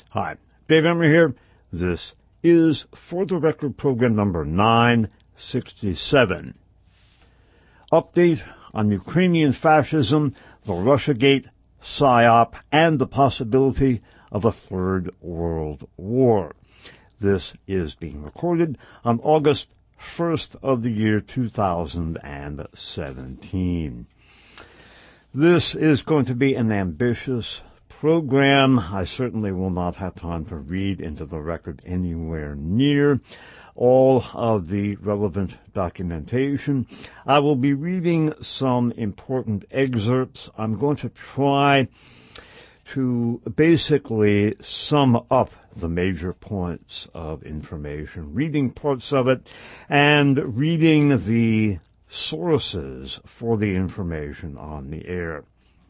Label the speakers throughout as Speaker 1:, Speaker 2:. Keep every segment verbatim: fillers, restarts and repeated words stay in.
Speaker 1: Hi, Dave Emory here. This is For the Record program number nine sixty-seven. Update on Ukrainian fascism, the Russiagate psyop, and the possibility of a third world war. This is being recorded on August first of the year two thousand seventeen. This is going to be an ambitious program. I certainly will not have time to read into the record anywhere near all of the relevant documentation. I will be reading some important excerpts. I'm going to try to basically sum up the major points of information, reading parts of it and reading the sources for the information on the air.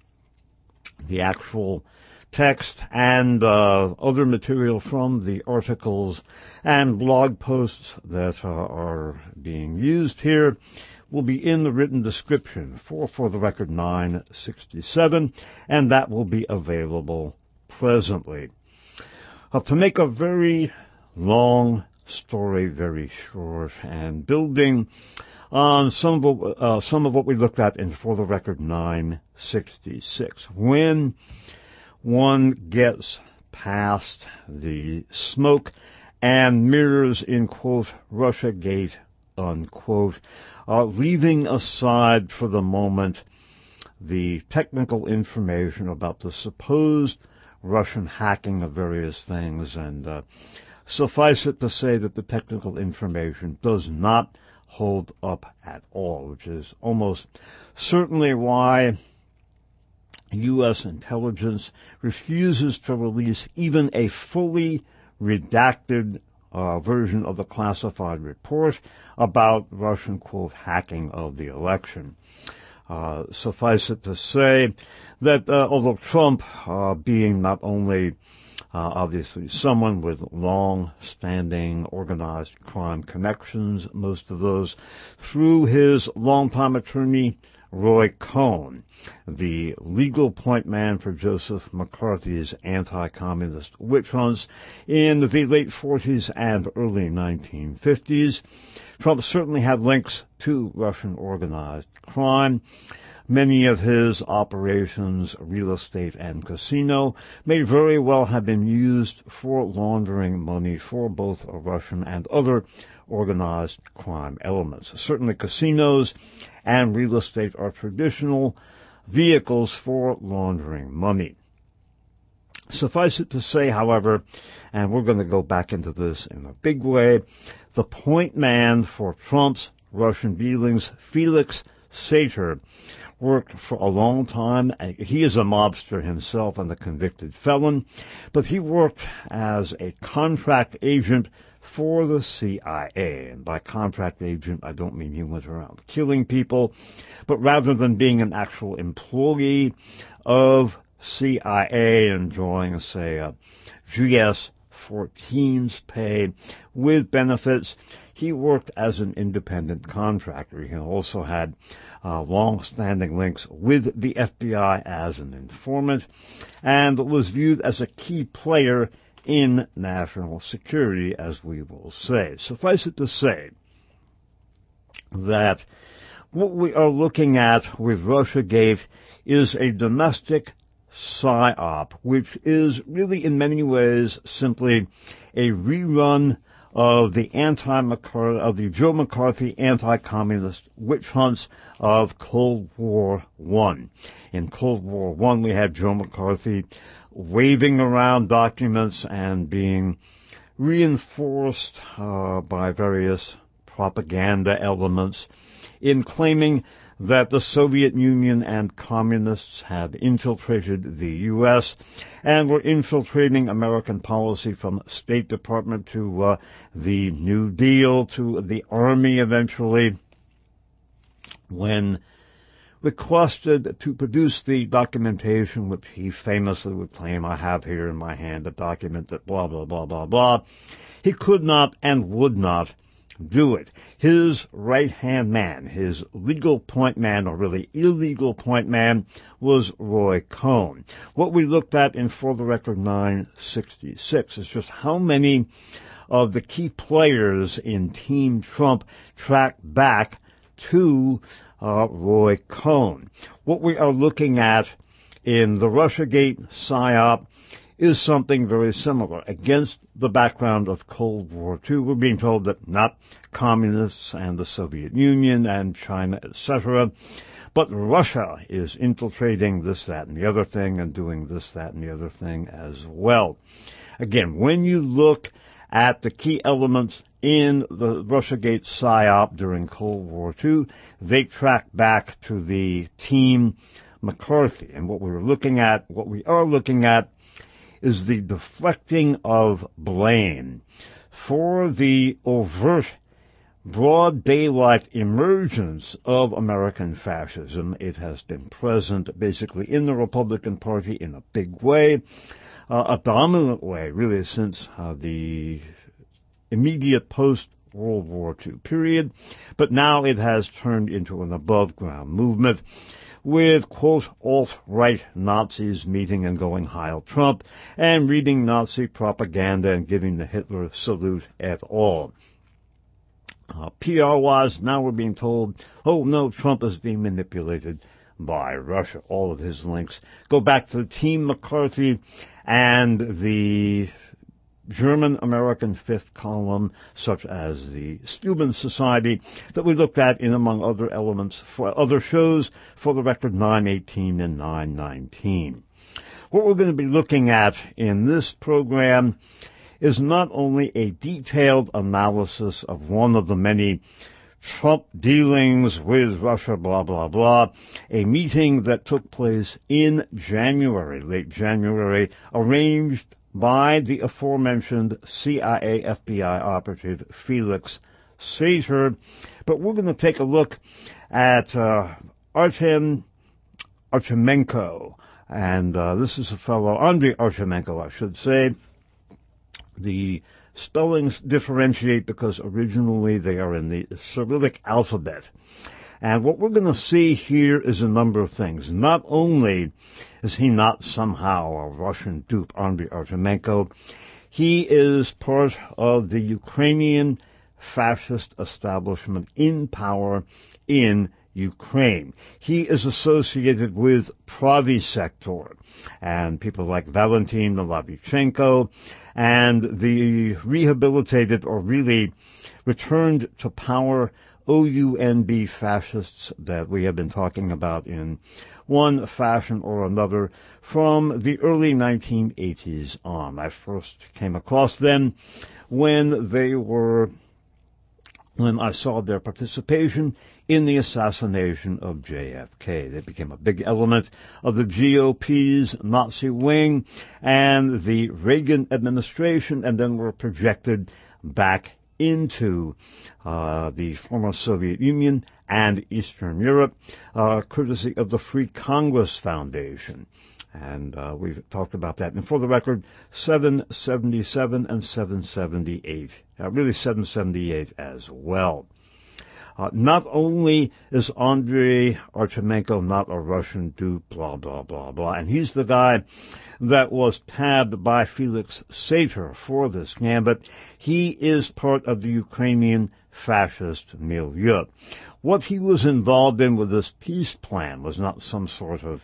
Speaker 1: The actual text and uh, other material from the articles and blog posts that uh, are being used here will be in the written description for For the Record nine sixty-seven, and that will be available presently. Uh, to make a very long story very short, and building on some of, uh, some of what we looked at in For the Record nine sixty-six, when one gets past the smoke and mirrors in, quote, Russiagate, unquote, uh, leaving aside for the moment the technical information about the supposed Russian hacking of various things, and uh, suffice it to say that the technical information does not hold up at all, which is almost certainly why U S intelligence refuses to release even a fully redacted uh, version of the classified report about Russian, quote, hacking of the election. Uh, suffice it to say that uh, although Trump, uh, being not only uh, obviously someone with long-standing organized crime connections, most of those through his longtime attorney Roy Cohn, the legal point man for Joseph McCarthy's anti-communist witch hunts in the late forties and early nineteen fifties. Trump certainly had links to Russian organized crime. Many of his operations, real estate and casino, may very well have been used for laundering money for both Russian and other organized crime elements. Certainly casinos and real estate are traditional vehicles for laundering money. Suffice it to say, however, and we're going to go back into this in a big way, the point man for Trump's Russian dealings, Felix Sater, worked for a long time. He is a mobster himself and a convicted felon, but he worked as a contract agent for the C I A. And by contract agent, I don't mean he went around killing people, but rather than being an actual employee of C I A enjoying, say, a G S fourteen's pay with benefits, he worked as an independent contractor. He also had uh, long-standing links with the F B I as an informant and was viewed as a key player in national security, as we will say. Suffice it to say that what we are looking at with Russiagate is a domestic psyop, which is really in many ways simply a rerun of the anti-McCarthy, of the Joe McCarthy anti-communist witch hunts of Cold War One. In Cold War One, we had Joe McCarthy waving around documents and being reinforced uh, by various propaganda elements in claiming that the Soviet Union and communists had infiltrated the U S and were infiltrating American policy from State Department to uh, the New Deal to the Army eventually, when requested to produce the documentation which he famously would claim, I have here in my hand a document that blah, blah, blah, blah, blah. He could not and would not do it. His right-hand man, his legal point man, or really illegal point man, was Roy Cohn. What we looked at in For the Record nine sixty-six is just how many of the key players in Team Trump tracked back to uh, Roy Cohn. What we are looking at in the Russiagate psyop is something very similar. Against the background of Cold War Two, we're being told that not communists and the Soviet Union and China, et cetera, but Russia is infiltrating this, that, and the other thing and doing this, that, and the other thing as well. Again, when you look at the key elements in the Russiagate psyop during Cold War Two, they track back to the Team McCarthy. And what we were looking at, what we are looking at, is the deflecting of blame for the overt, broad daylight emergence of American fascism. It has been present basically in the Republican Party in a big way, uh, a dominant way, really, since uh, the immediate post-World War Two period. But now it has turned into an above-ground movement, with, quote, alt-right Nazis meeting and going Heil Trump and reading Nazi propaganda and giving the Hitler salute et al. Uh, P R-wise, now we're being told, oh, no, Trump is being manipulated by Russia. All of his links go back to Team McCarthy and the German-American fifth column, such as the Steuben Society, that we looked at in, among other elements, for other shows, For the Record nine eighteen and nine nineteen. What we're going to be looking at in this program is not only a detailed analysis of one of the many Trump dealings with Russia, blah, blah, blah, a meeting that took place in January, late January, arranged by the aforementioned C I A F B I operative Felix Sater. But we're going to take a look at uh, Artem Artemenko. And uh, this is a fellow, Andrei Artemenko, I should say. The spellings differentiate because originally they are in the Cyrillic alphabet. And what we're going to see here is a number of things. Not only is he not somehow a Russian dupe, Andrei Artemenko, he is part of the Ukrainian fascist establishment in power in Ukraine. He is associated with Pravy Sector and people like Valentin Novavychenko and the rehabilitated or really returned to power O U N B fascists that we have been talking about in one fashion or another from the early nineteen eighties on. I first came across them when they were, when I saw their participation in the assassination of J F K. They became a big element of the G O P's Nazi wing and the Reagan administration, and then were projected back into uh, the former Soviet Union and Eastern Europe, uh, courtesy of the Free Congress Foundation. And uh, we've talked about that. And for the record, seven seventy-seven and seven seventy-eight, uh, really seven seventy-eight as well. Uh, not only is Andrei Artemenko not a Russian dupe, blah, blah, blah, blah, and he's the guy that was tabbed by Felix Sater for this gambit, he is part of the Ukrainian fascist milieu. What he was involved in with this peace plan was not some sort of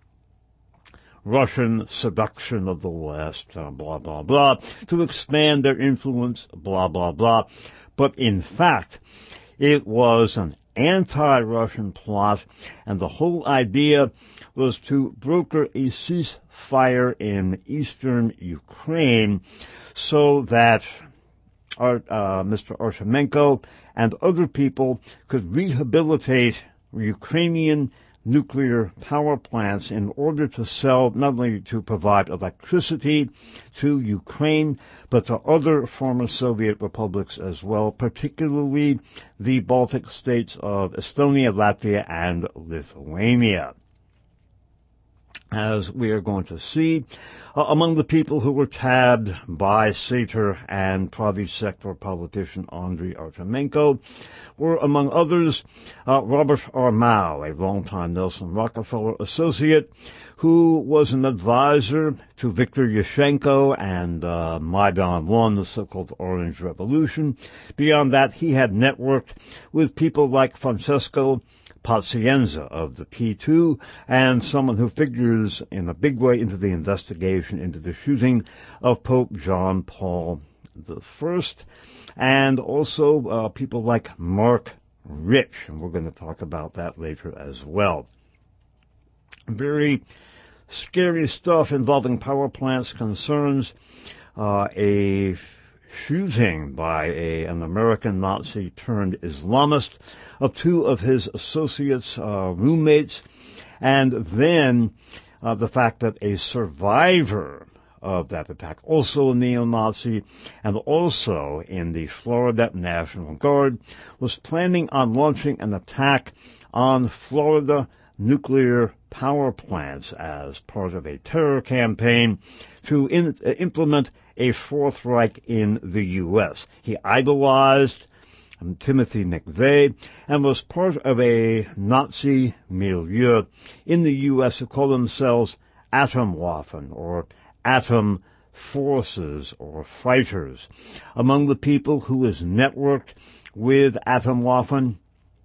Speaker 1: Russian seduction of the West, uh, blah, blah, blah, to expand their influence, blah, blah, blah, but in fact, it was an anti-Russian plot, and the whole idea was to broker a ceasefire in eastern Ukraine so that Art, uh, Mister Artemenko and other people could rehabilitate Ukrainian nuclear power plants in order to sell, not only to provide electricity to Ukraine, but to other former Soviet republics as well, particularly the Baltic states of Estonia, Latvia, and Lithuania. as we are going to see. Uh, among the people who were tabbed by Sater and private sector politician Andrei Artemenko were, among others, uh, Robert R. Mao, a longtime Nelson Rockefeller associate, who was an advisor to Viktor Yushchenko and uh, Maidan one, the so-called Orange Revolution. Beyond that, he had networked with people like Francesco Pazienza of the P two, and someone who figures in a big way into the investigation into the shooting of Pope John Paul the First, and also uh, people like Mark Rich, and we're going to talk about that later as well. Very scary stuff involving power plants concerns uh, a shooting by a, an American Nazi turned Islamist of two of his associates, uh, roommates, and then uh, the fact that a survivor of that attack, also a neo-Nazi, and also in the Florida National Guard, was planning on launching an attack on Florida nuclear power plants as part of a terror campaign to in, uh, implement a Fourth Reich in the U S. He idolized um, Timothy McVeigh and was part of a Nazi milieu in the U S who call themselves Atomwaffen, or atom forces or fighters. Among the people who is networked with Atomwaffen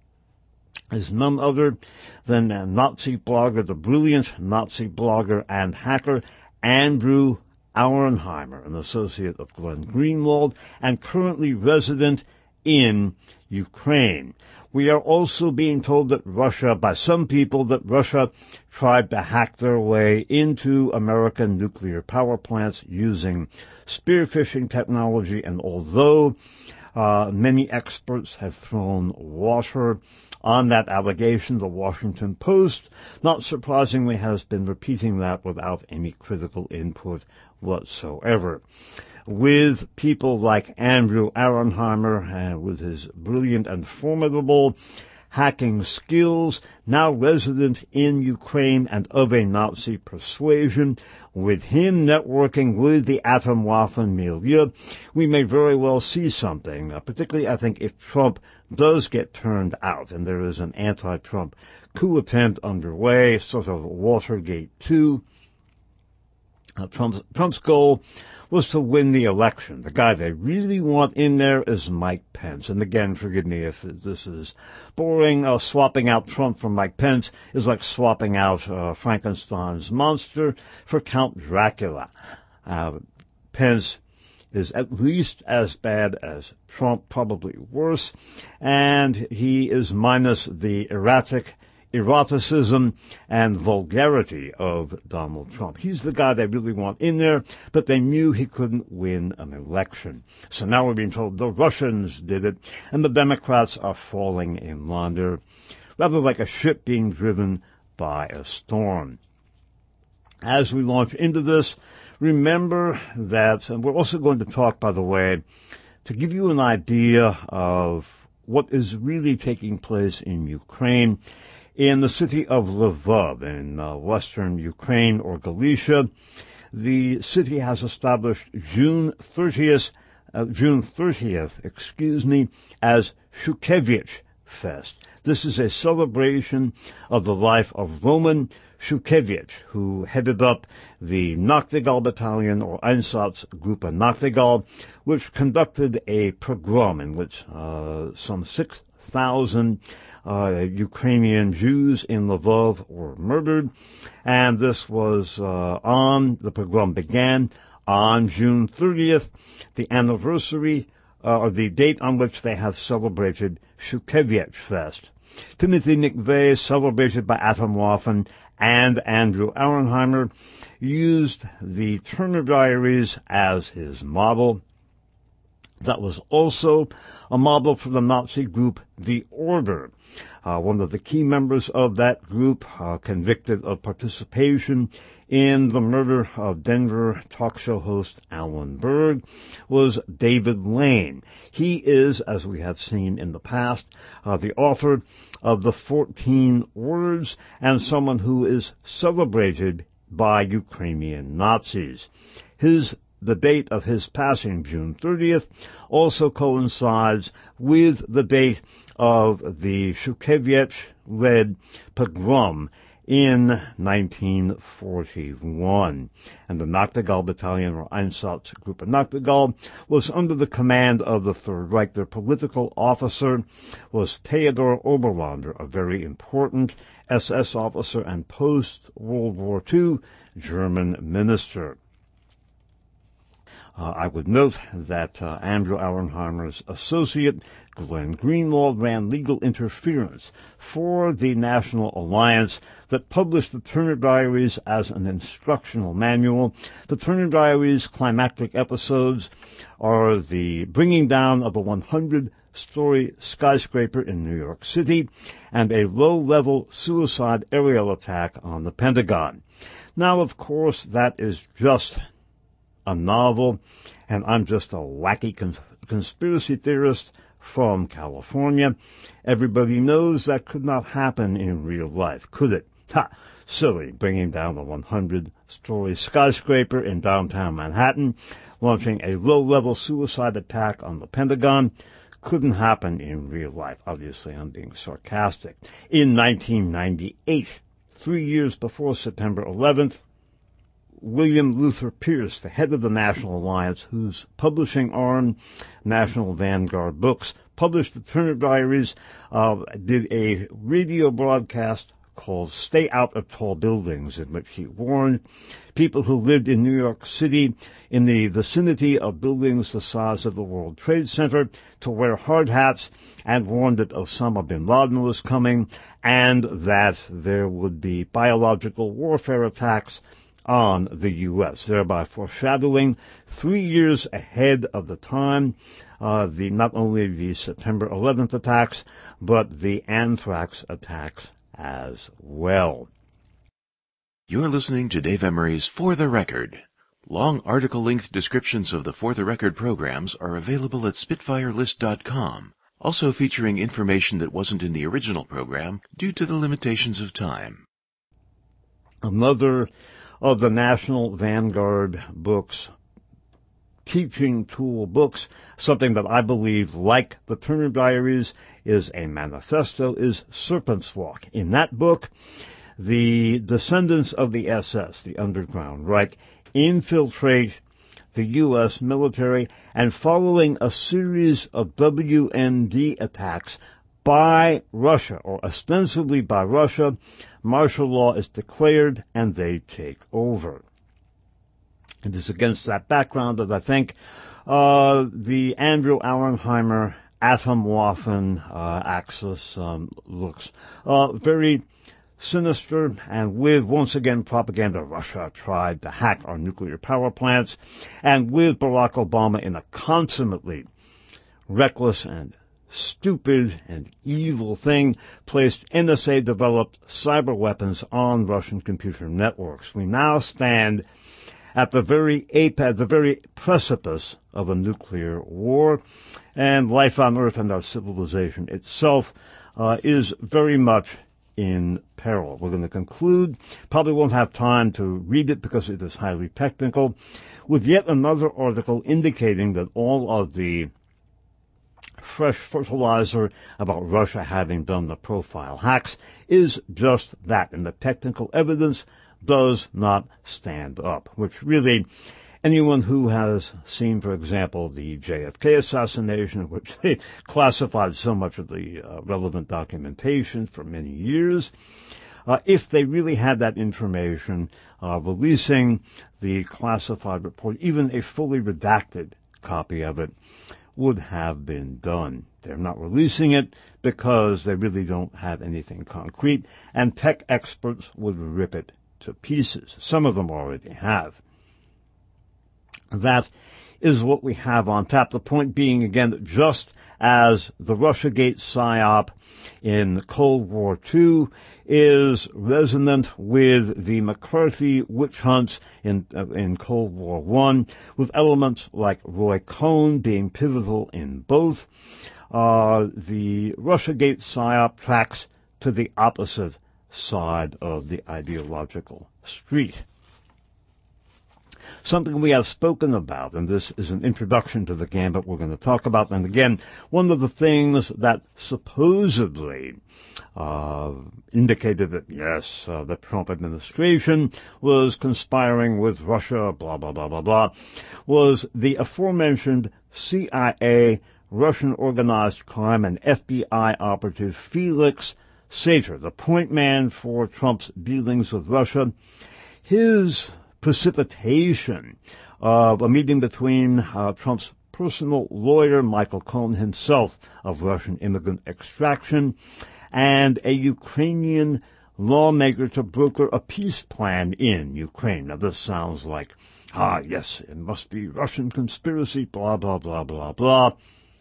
Speaker 1: is none other than a Nazi blogger, the brilliant Nazi blogger and hacker Andrew Auernheimer, an associate of Glenn Greenwald, and currently resident in Ukraine. We are also being told that Russia, by some people, that Russia tried to hack their way into American nuclear power plants using spear phishing technology, and although uh, many experts have thrown water on that allegation, the Washington Post, not surprisingly, has been repeating that without any critical input whatsoever. With people like Andrew Auernheimer and with his brilliant and formidable hacking skills, now resident in Ukraine and of a Nazi persuasion, with him networking with the Atomwaffen milieu, we may very well see something, uh, particularly I think if Trump does get turned out and there is an anti-Trump coup attempt underway, sort of Watergate two. Uh, Trump's, Trump's goal was to win the election. The guy they really want in there is Mike Pence. And again, forgive me if this is boring. Uh, swapping out Trump for Mike Pence is like swapping out uh, Frankenstein's monster for Count Dracula. Uh, Pence is at least as bad as Trump, probably worse, and he is minus the erratic eroticism and vulgarity of Donald Trump. He's the guy they really want in there, but they knew he couldn't win an election. So now we're being told the Russians did it, and the Democrats are falling in line. They're rather like a ship being driven by a storm. As we launch into this, remember that, and we're also going to talk, by the way, to give you an idea of what is really taking place in Ukraine, in the city of Lvov in uh, western Ukraine or Galicia. The city has established June thirtieth, uh, June thirtieth, excuse me, as Shukhevych Fest. This is a celebration of the life of Roman Shukhevych, who headed up the Nachtigal Battalion, or Einsatzgruppe Nachtigal, which conducted a pogrom in which uh, some six thousand uh, Ukrainian Jews in Lvov were murdered. And this was uh, on, the pogrom began on June thirtieth, the anniversary, uh, or the date on which they have celebrated Shukhevych Fest. Timothy McVeigh, celebrated by Atomwaffen and Andrew Auernheimer, used the Turner Diaries as his model. That was also a model for the Nazi group The Order. Uh, one of the key members of that group, uh, convicted of participation in the murder of Denver talk show host Alan Berg, was David Lane. He is, as we have seen in the past, uh, the author of the fourteen Words, and someone who is celebrated by Ukrainian Nazis. His The date of his passing, June thirtieth, also coincides with the date of the Shushkevich-led pogrom in nineteen forty-one. And the Nachtigall Battalion, or Einsatzgruppe Nachtigall, was under the command of the Third Reich. Their political officer was Theodor Oberlander, a very important S S officer and post-World War Two German minister. Uh, I would note that uh, Andrew Auernheimer's associate, Glenn Greenwald, ran legal interference for the National Alliance that published the Turner Diaries as an instructional manual. The Turner Diaries climactic episodes are the bringing down of a one hundred story skyscraper in New York City and a low-level suicide aerial attack on the Pentagon. Now, of course, that is just a novel, and I'm just a wacky cons- conspiracy theorist from California. Everybody knows that could not happen in real life, could it? Ha! Silly, bringing down a one hundred story skyscraper in downtown Manhattan, launching a low-level suicide attack on the Pentagon, couldn't happen in real life. Obviously, I'm being sarcastic. In nineteen ninety-eight, three years before September eleventh, William Luther Pierce, the head of the National Alliance, whose publishing arm, National Vanguard Books, published the Turner Diaries, uh, did a radio broadcast called Stay Out of Tall Buildings, in which he warned people who lived in New York City in the vicinity of buildings the size of the World Trade Center to wear hard hats, and warned that Osama bin Laden was coming and that there would be biological warfare attacks on the U S, thereby foreshadowing three years ahead of the time uh, the not only the September eleventh attacks, but the anthrax attacks as well.
Speaker 2: You're listening to Dave Emery's For the Record. Long article-length descriptions of the For the Record programs are available at spitfire list dot com, also featuring information that wasn't in the original program due to the limitations of time.
Speaker 1: Another of the National Vanguard Books, teaching tool books, something that I believe, like the Turner Diaries, is a manifesto, is Serpent's Walk. In that book, the descendants of the S S, the Underground Reich, infiltrate the U S military, and following a series of W M D attacks by Russia, or ostensibly by Russia, martial law is declared and they take over. It is against that background that I think uh, the Andrew Auernheimer Atomwaffen uh, axis um, looks uh, very sinister, and with, once again, propaganda. Russia tried to hack our nuclear power plants, and with Barack Obama in a consummately reckless and stupid and evil thing, placed N S A-developed cyber weapons on Russian computer networks. We now stand at the very apex, the very precipice of a nuclear war, and life on Earth and our civilization itself uh, is very much in peril. We're going to conclude, probably won't have time to read it because it is highly technical, with yet another article indicating that all of the fresh fertilizer about Russia having done the profile hacks is just that, and the technical evidence does not stand up, which really anyone who has seen, for example, the J F K assassination, which they classified so much of the uh, relevant documentation for many years, uh, if they really had that information, uh, releasing the classified report, even a fully redacted copy of it, would have been done. They're not releasing it because they really don't have anything concrete, and tech experts would rip it to pieces. Some of them already have. That is what we have on tap. The point being, again, that just as the Russiagate psyop in Cold War Two is resonant with the McCarthy witch hunts in uh, in Cold War One, with elements like Roy Cohn being pivotal in both, uh, the Russiagate psyop tracks to the opposite side of the ideological street. something we have spoken about, and this is an introduction to the gambit we're going to talk about. And again, one of the things that supposedly uh, indicated that, yes, uh, the Trump administration was conspiring with Russia, blah, blah, blah, blah, blah, was the aforementioned C I A, Russian organized crime, and F B I operative Felix Sater, the point man for Trump's dealings with Russia. His precipitation of a meeting between uh, Trump's personal lawyer, Michael Cohen himself, of Russian immigrant extraction, and a Ukrainian lawmaker to broker a peace plan in Ukraine. Now, this sounds like, ah, yes, it must be Russian conspiracy, blah, blah, blah, blah, blah.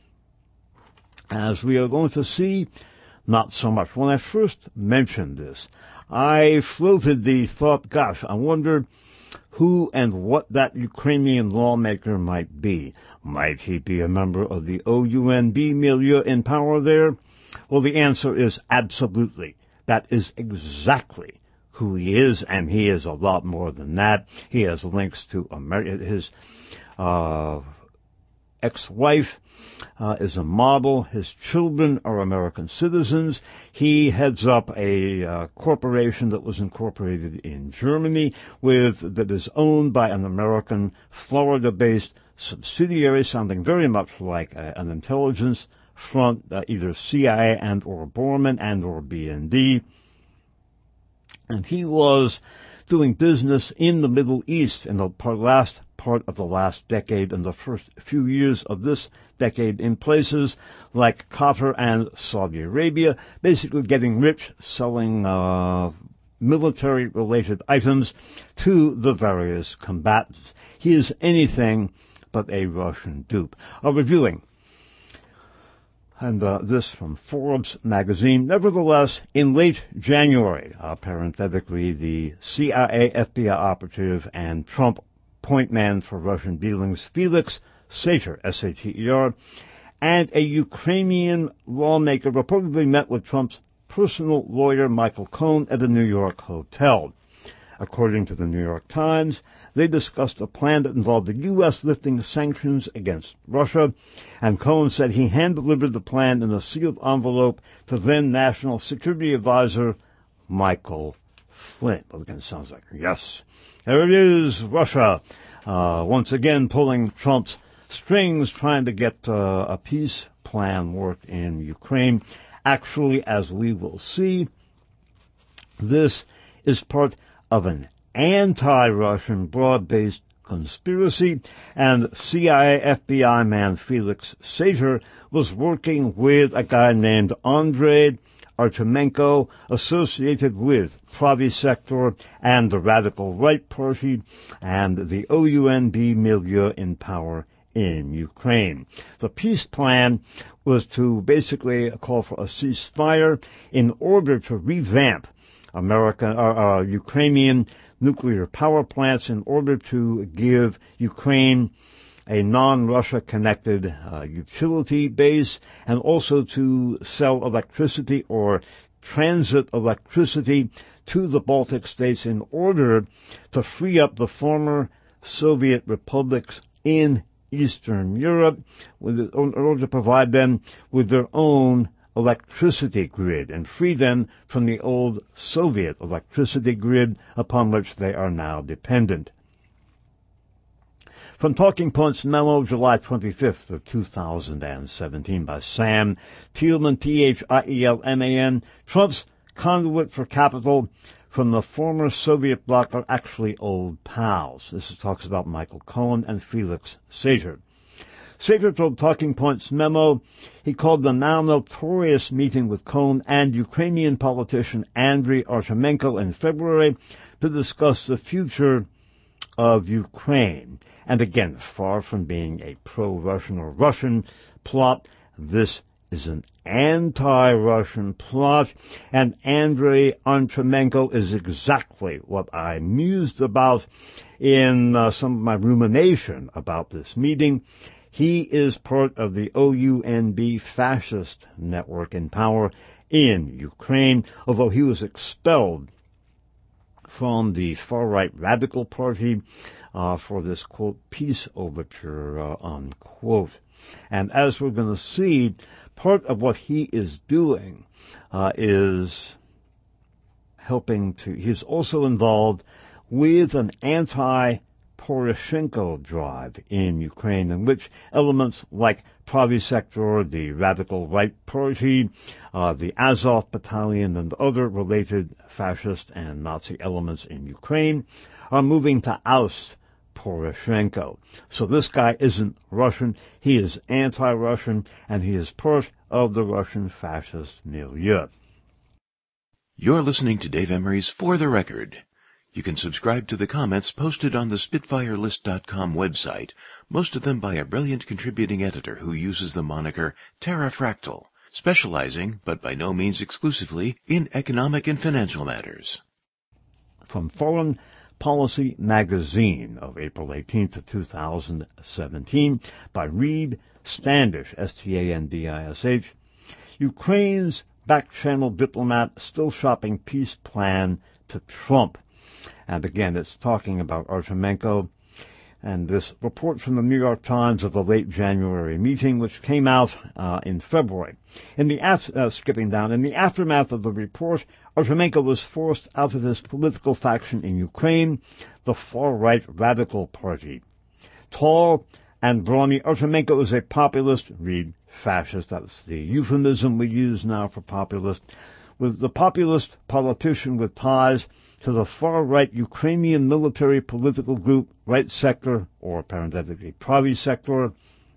Speaker 1: As we are going to see, not so much. When I first mentioned this, I floated the thought, gosh, I wonder who and what that Ukrainian lawmaker might be. Might he be a member of the O U N B milieu in power there? Well, the answer is absolutely. That is exactly who he is, and he is a lot more than that. He has links to America. His uh, ex-wife uh, is a model. His children are American citizens. He heads up a uh, corporation that was incorporated in Germany with that is owned by an American Florida-based subsidiary, sounding very much like a, an intelligence front, uh, either C I A and or Bormann and or B N D. And he was doing business in the Middle East in the part, last part of the last decade and the first few years of this decade in places like Qatar and Saudi Arabia, basically getting rich selling uh, military-related items to the various combatants. He is anything but a Russian dupe. Uh, reviewing And uh, this from Forbes magazine. Nevertheless, in late January, uh, parenthetically, the C I A, F B I operative and Trump point man for Russian dealings, Felix Sater, S A T E R, and a Ukrainian lawmaker reportedly met with Trump's personal lawyer, Michael Cohen, at a New York hotel. According to the New York Times, they discussed a plan that involved the U S lifting sanctions against Russia, and Cohen said he hand-delivered the plan in a sealed envelope to then National Security Advisor Michael Flynn. Well, again, it sounds like, yes, there it is, Russia, uh, once again pulling Trump's strings, trying to get uh, a peace plan worked in Ukraine. Actually, as we will see, this is part of an anti-Russian broad-based conspiracy, and C I A F B I man Felix Sater was working with a guy named Andrei Artemenko, associated with Pravi Sector and the Radical Right Party and the O U N B milieu in power in Ukraine. The peace plan was to basically call for a ceasefire in order to revamp American, uh, uh, Ukrainian nuclear power plants in order to give Ukraine a non-Russia connected uh, utility base, and also to sell electricity or transit electricity to the Baltic states in order to free up the former Soviet republics in Eastern Europe with, in order to provide them with their own electricity grid and free them from the old Soviet electricity grid upon which they are now dependent. From Talking Points memo, July twenty-fifth of two thousand seventeen by Sam Thielman, T H I E L M A N, Trump's conduit for capital from the former Soviet bloc are actually old pals. This talks about Michael Cohen and Felix Sater. Sater told Talking Points memo he called the now notorious meeting with Cohen and Ukrainian politician Andrei Artemenko in February to discuss the future of Ukraine. And again, far from being a pro-Russian or Russian plot, this is an anti-Russian plot, and Andrei Artemenko is exactly what I mused about in uh, some of my rumination about this meeting. He is part of the O U N B fascist network in power in Ukraine, although he was expelled from the far-right Radical Party uh, for this, quote, peace overture, uh, unquote. And as we're going to see, part of what he is doing uh, is helping to, he's also involved with an anti-Poroshenko drive in Ukraine, in which elements like Pravy Sector, the Radical Right Party, uh, the Azov Battalion, and other related fascist and Nazi elements in Ukraine are moving to oust Poroshenko. So this guy isn't Russian, he is anti-Russian, and he is part of the Russian fascist milieu.
Speaker 2: You're listening to Dave Emery's For the Record. You can subscribe to the comments posted on the Spitfire List dot com website, most of them by a brilliant contributing editor who uses the moniker Terrafractal, specializing, but by no means exclusively, in economic and financial matters.
Speaker 1: From Foreign Policy Magazine of April eighteenth, two thousand seventeen, by Reed Standish, S T A N D I S H, Ukraine's back-channel diplomat still shopping peace plan to Trump. And again, it's talking about Artemenko and this report from the New York Times of the late January meeting, which came out uh, in February. In the af- uh, skipping down, in the aftermath of the report, Artemenko was forced out of his political faction in Ukraine, the far-right Radical Party. Tall and brawny, Artemenko is a populist, read fascist, that's the euphemism we use now for populist, with the populist politician with ties to the far-right Ukrainian military political group, Right Sector, or parenthetically Pravy Sector,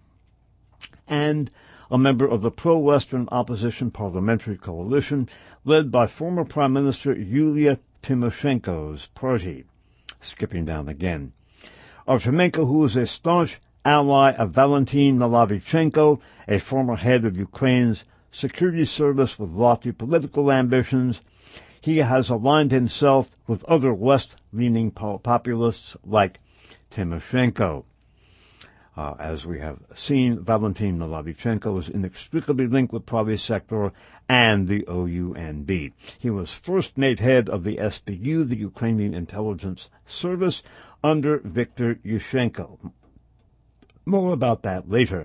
Speaker 1: and a member of the pro-Western opposition parliamentary coalition led by former Prime Minister Yulia Tymoshenko's party. Skipping down again. Artemenko, who is a staunch ally of Valentin Nalavichenko, a former head of Ukraine's security service with lofty political ambitions, he has aligned himself with other West-leaning populists like Tymoshenko. Uh, as we have seen, Valentin Nalavichenko is inextricably linked with Pravy Sector and the O U N B. He was first made head of the S B U, the Ukrainian Intelligence Service, under Viktor Yushchenko. More about that later.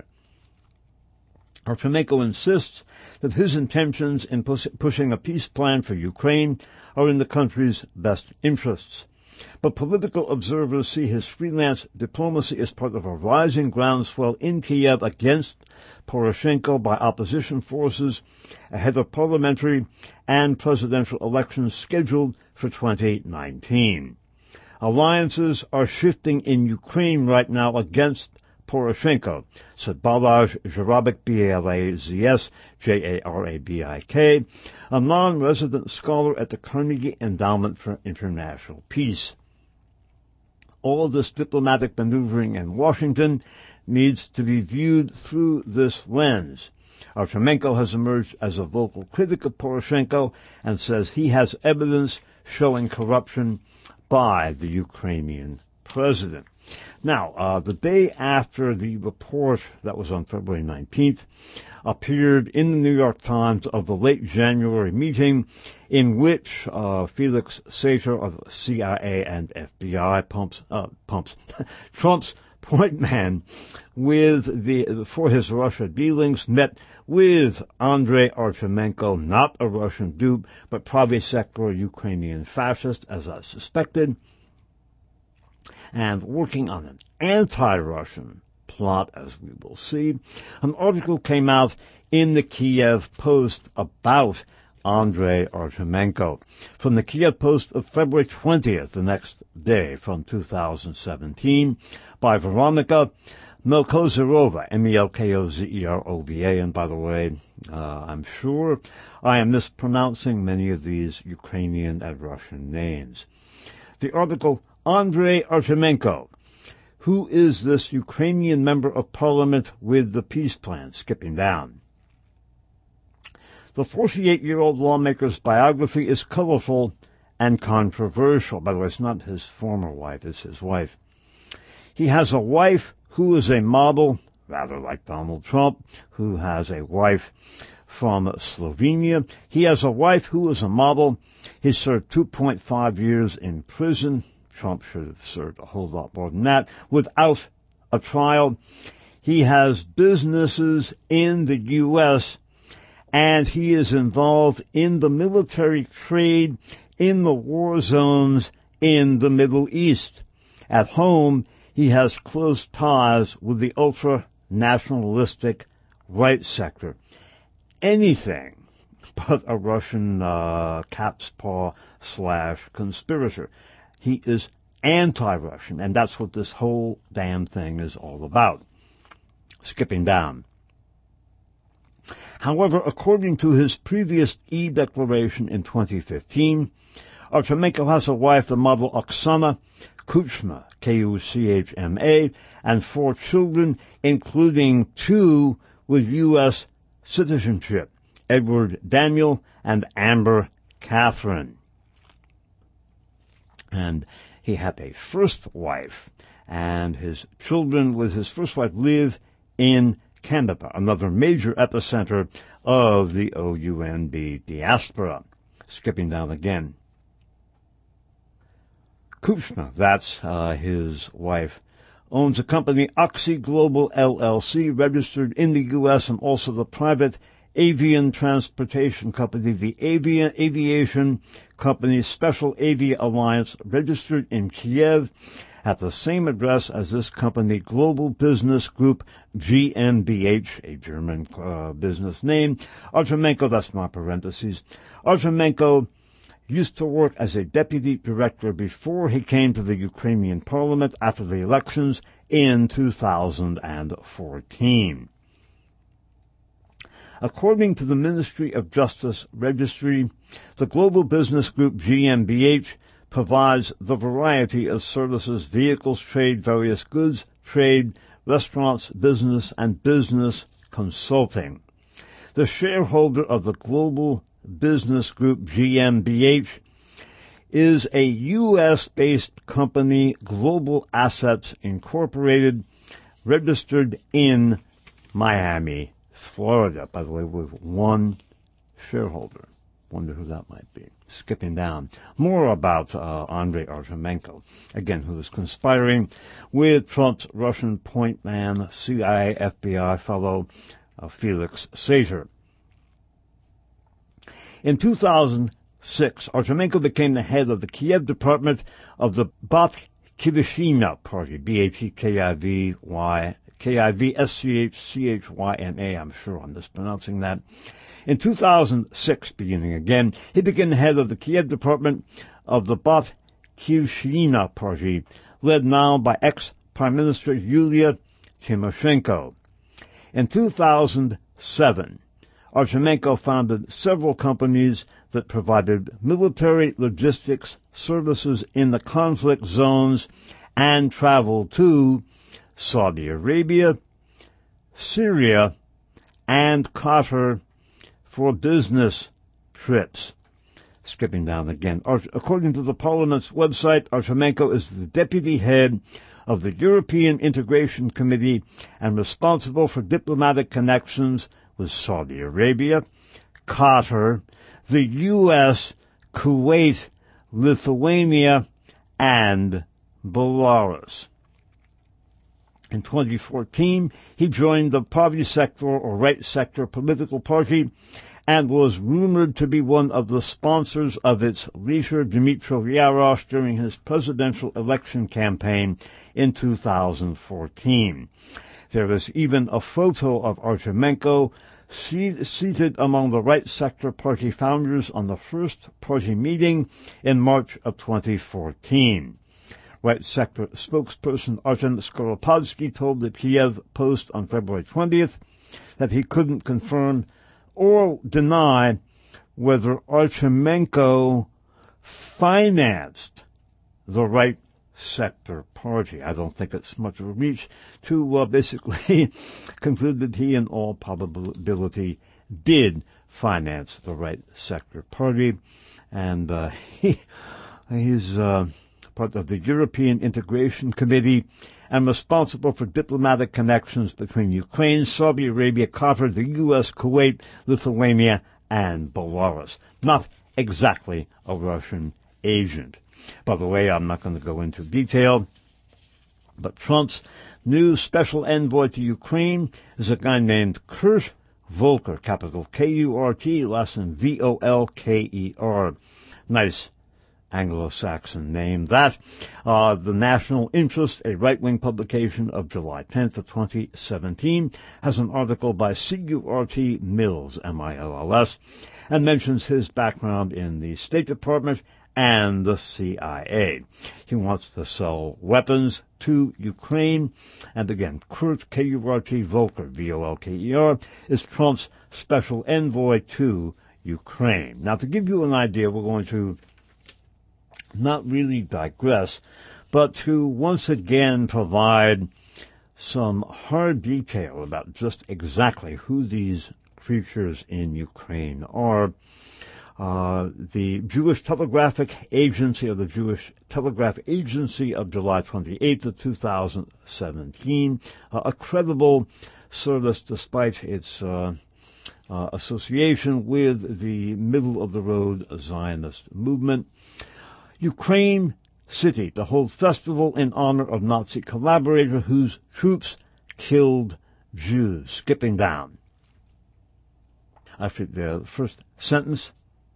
Speaker 1: Artemenko insists that his intentions in pus- pushing a peace plan for Ukraine are in the country's best interests. But political observers see his freelance diplomacy as part of a rising groundswell in Kiev against Poroshenko by opposition forces ahead of parliamentary and presidential elections scheduled for twenty nineteen. Alliances are shifting in Ukraine right now against Poroshenko, said Balazs Jarabik, B A L A Z S J A R A B I K, a non-resident scholar at the Carnegie Endowment for International Peace. All this diplomatic maneuvering in Washington needs to be viewed through this lens. Artemenko has emerged as a vocal critic of Poroshenko and says he has evidence showing corruption by the Ukrainian president. Now, uh, the day after the report that was on February nineteenth appeared in the New York Times of the late January meeting in which uh, Felix Sater of the C I A and F B I pumps, uh, pumps Trump's point man with the for his Russia dealings met with Andrei Artemenko, not a Russian dupe, but Pravy Sector Ukrainian fascist, as I suspected, and working on an anti-Russian plot, as we will see. An article came out in the Kiev Post about Andrei Artemenko. From the Kiev Post of February twentieth, the next day, from two thousand seventeen, by Veronika Melkozerova, M E L K O Z E R O V A, and by the way, uh, I'm sure I am mispronouncing many of these Ukrainian and Russian names. The article, Andrei Artemenko. Who is this Ukrainian member of parliament with the peace plan? Skipping down. The forty-eight-year-old lawmaker's biography is colorful and controversial. By the way, it's not his former wife, it's his wife. He has a wife who is a model, rather like Donald Trump, who has a wife from Slovenia. He has a wife who is a model. He served two point five years in prison. Trump should have served a whole lot more than that without a trial. He has businesses in the U S, and he is involved in the military trade in the war zones in the Middle East. At home, he has close ties with the ultra-nationalistic right sector. Anything but a Russian uh, cat's paw slash conspirator. He is anti-Russian, and that's what this whole damn thing is all about. Skipping down. However, according to his previous e-declaration in twenty fifteen, Artemenko has a wife, the model Oksana Kuchma, K U C H M A, and four children, including two with U S citizenship, Edward Daniel and Amber Catherine. And he had a first wife, and his children with his first wife live in Canada, another major epicenter of the O U N B diaspora. Skipping down again. Kuchma, that's uh, his wife, owns a company, Oxy Global L L C, registered in the U S, and also the private avian transportation company, the Avian Aviation Company Special Avia Alliance, registered in Kiev at the same address as this company, Global Business Group G m B H, a German uh, business name. Artemenko, that's my parentheses. Artemenko used to work as a deputy director before he came to the Ukrainian parliament after the elections in two thousand fourteen. According to the Ministry of Justice Registry, the Global Business Group G m B H provides the variety of services: vehicles trade, various goods trade, restaurants, business, and business consulting. The shareholder of the Global Business Group G m B H is a U S-based company, Global Assets Incorporated, registered in Miami, Florida, by the way, with one shareholder. Wonder who that might be. Skipping down. More about uh, Andrei Artemenko, again, who is conspiring with Trump's Russian point man, C I A, F B I fellow uh, Felix Sater. In two thousand six, Artemenko became the head of the Kiev department of the Batkivshchina Party, B A T K I V Y, K I V S C H C H Y N A, I'm sure I'm mispronouncing that. In two thousand six, beginning again, he became the head of the Kiev department of the Batkivshchina Party, led now by ex-Prime Minister Yulia Tymoshenko. In two thousand seven, Artemenko founded several companies that provided military logistics services in the conflict zones and traveled to Saudi Arabia, Syria, and Qatar for business trips. Skipping down again. According to the Parliament's website, Artemenko is the deputy head of the European Integration Committee and responsible for diplomatic connections with Saudi Arabia, Qatar, the U S, Kuwait, Lithuania, and Belarus. In twenty fourteen, he joined the Pravy Sector or Right Sector political party and was rumored to be one of the sponsors of its leader, Dmytro Yarosh, during his presidential election campaign in two thousand fourteen. There is even a photo of Artemenko seated among the Right Sector Party founders on the first party meeting in March of twenty fourteen. Right Sector spokesperson Artem Skoropadsky told the Kiev Post on February twentieth that he couldn't confirm or deny whether Artemenko financed the Right Sector Party. I don't think it's much of a reach to uh, basically conclude that he, in all probability, did finance the Right Sector Party, and uh, he he's uh, part of the European Integration Committee and responsible for diplomatic connections between Ukraine, Saudi Arabia, Qatar, the U S, Kuwait, Lithuania, and Belarus. Not exactly a Russian agent. By the way, I'm not going to go into detail, but Trump's new special envoy to Ukraine is a guy named Kurt Volker, capital K U R T, last name V O L K E R. Nice Anglo-Saxon name. That, uh, the National Interest, a right-wing publication of July tenth of twenty seventeen, has an article by C U R T Mills, M I L L S, and mentions his background in the State Department and the C I A. He wants to sell weapons to Ukraine, and again, Kurt, K U R T, Volker, V O L K E R, is Trump's special envoy to Ukraine. Now, to give you an idea, we're going to not really digress, but to once again provide some hard detail about just exactly who these creatures in Ukraine are. Uh, the Jewish Telegraphic Agency, or the Jewish Telegraph Agency of July twenty-eighth of two thousand seventeen, uh, a credible service despite its uh, uh, association with the middle-of-the-road Zionist movement. Ukraine City to hold festival in honor of Nazi collaborator whose troops killed Jews. Skipping down. Actually, the first sentence.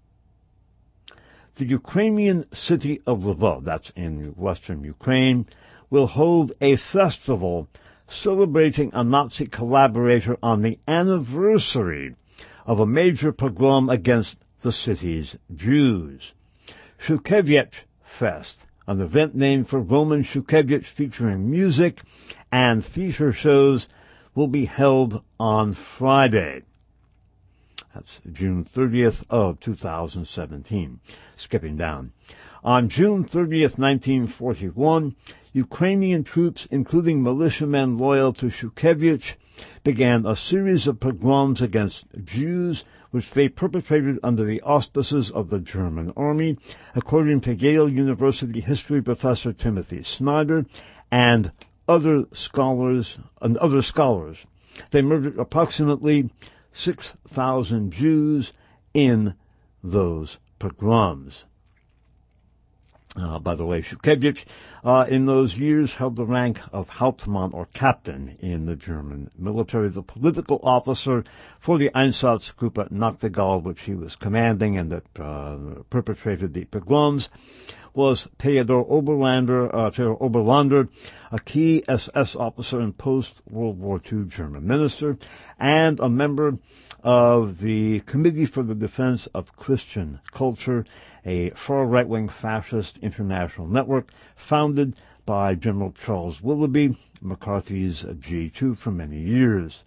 Speaker 1: The Ukrainian city of Lvov, that's in western Ukraine, will hold a festival celebrating a Nazi collaborator on the anniversary of a major pogrom against the city's Jews. Shukevyets Fest, an event named for Roman Shukevyets featuring music and theater shows, will be held on Friday. That's June thirtieth of two thousand seventeen. Skipping down. On June thirtieth, nineteen forty-one, Ukrainian troops, including militiamen loyal to Shukevyets, began a series of pogroms against Jews, which they perpetrated under the auspices of the German army, according to Yale University history professor Timothy Snyder and other scholars. And other scholars. They murdered approximately six thousand Jews in those pogroms. Uh, by the way, Shukevyets, uh, in those years held the rank of Hauptmann or captain in the German military. The political officer for the Einsatzgruppe Nachtigall, which he was commanding and that uh, perpetrated the pogroms, was Theodor Oberlander, uh, Theodor Oberlander, a key S S officer and post-World War Two German minister, and a member of the Committee for the Defense of Christian Culture, a far right-wing fascist international network founded by General Charles Willoughby, McCarthy's G two, for many years.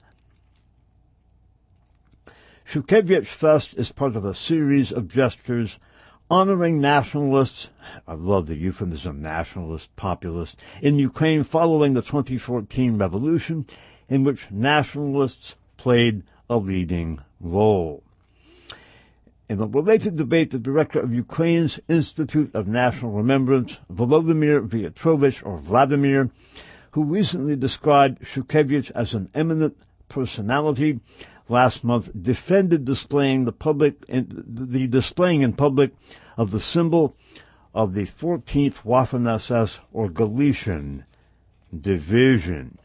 Speaker 1: Shukevyets Fest is part of a series of gestures honoring nationalists, I love the euphemism nationalist, populist, in Ukraine following the twenty fourteen revolution, in which nationalists played a leading role. In a related debate, the director of Ukraine's Institute of National Remembrance, Volodymyr Vyatrovich, or Vladimir, who recently described Shukevyets as an eminent personality, last month defended displaying the public, the displaying in public of the symbol of the fourteenth Waffen-S S, or Galician Division.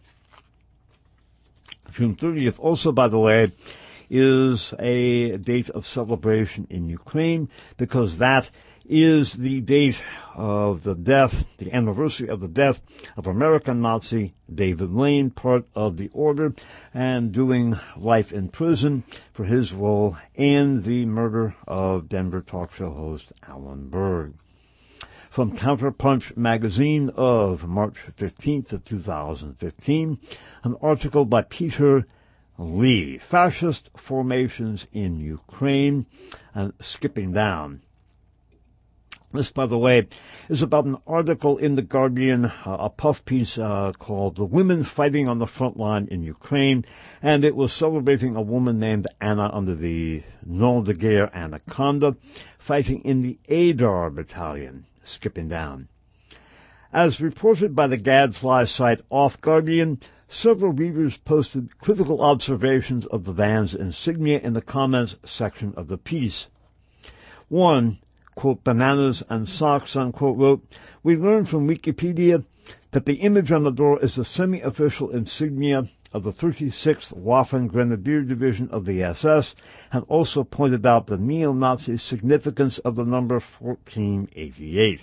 Speaker 1: June thirtieth, also, by the way, is a date of celebration in Ukraine because that is the date of the death, the anniversary of the death of American Nazi David Lane, part of the order, and doing life in prison for his role in the murder of Denver talk show host Alan Berg. From Counterpunch magazine of March fifteenth of two thousand fifteen, an article by Peter Lee, Fascist Formations in Ukraine, and skipping down. This, by the way, is about an article in The Guardian, uh, a puff piece uh, called The Women Fighting on the Front Line in Ukraine, and it was celebrating a woman named Anna under the nom de guerre Anaconda, fighting in the Adar Battalion. Skipping down. As reported by the gadfly site Off Guardian, several readers posted critical observations of the van's insignia in the comments section of the piece. One, quote, Bananas and Socks, unquote, wrote, "We learned from Wikipedia that the image on the door is the semi-official insignia of the thirty-sixth Waffen Grenadier Division of the S S, and also pointed out the neo-Nazi significance of the number fourteen eighty-eight.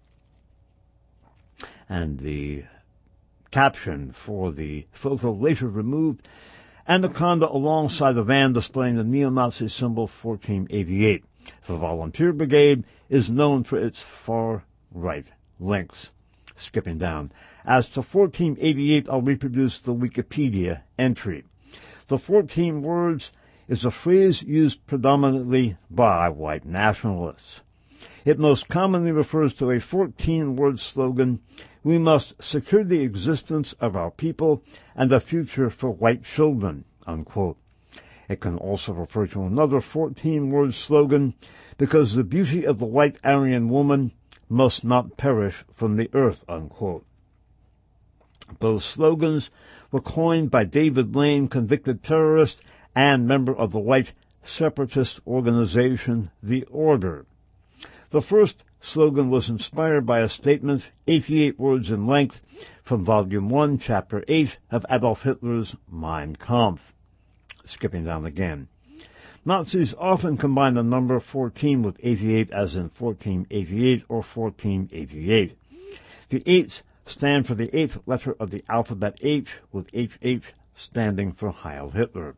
Speaker 1: And the caption for the photo later removed, Anaconda alongside the van displaying the neo-Nazi symbol fourteen eighty-eight. The Volunteer Brigade is known for its far-right links. Skipping down. As to fourteen eighty-eight, I'll reproduce the Wikipedia entry. The fourteen words is a phrase used predominantly by white nationalists. It most commonly refers to a fourteen-word slogan, "We must secure the existence of our people and a future for white children," unquote. It can also refer to another fourteen-word slogan, "Because the beauty of the white Aryan woman must not perish from the earth," unquote. Both slogans were coined by David Lane, convicted terrorist and member of the white separatist organization, The Order. The first slogan was inspired by a statement, eighty-eight words in length, from Volume one, Chapter eight of Adolf Hitler's Mein Kampf. Skipping down again. Nazis often combine the number fourteen with eighty-eight, as in fourteen eighty-eight or fourteen eighty-eight. The eights stand for the eighth letter of the alphabet H, with H H standing for Heil Hitler.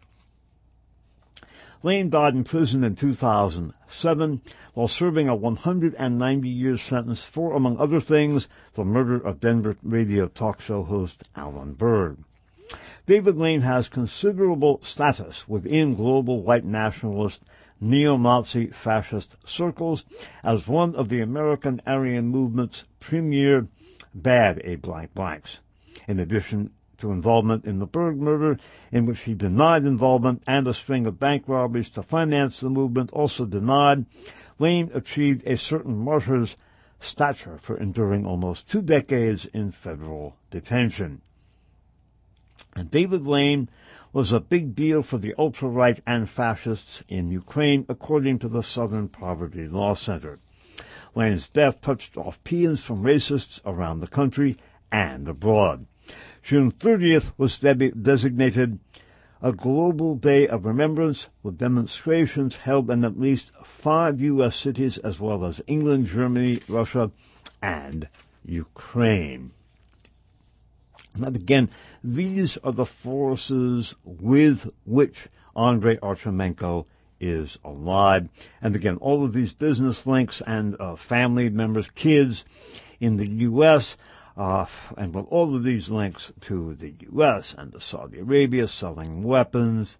Speaker 1: Lane died in prison in two thousand seven while serving a one hundred ninety year sentence for, among other things, the murder of Denver radio talk show host Alan Berg. David Lane has considerable status within global white nationalist, neo-Nazi fascist circles as one of the American Aryan movement's premier bad a blank blanks. In addition to involvement in the Berg murder, in which he denied involvement, and a string of bank robberies to finance the movement also denied, Lane achieved a certain martyr's stature for enduring almost two decades in federal detention. And David Lane was a big deal for the ultra-right and fascists in Ukraine, according to the Southern Poverty Law Center. Lane's death touched off paeans from racists around the country and abroad. June thirtieth was de- designated a global day of remembrance, with demonstrations held in at least five U S cities, as well as England, Germany, Russia, and Ukraine. And again, these are the forces with which Andrei Archimenko is alive. And again, all of these business links and uh, family members, kids in the U S, uh, and with all of these links to the U S and to Saudi Arabia selling weapons,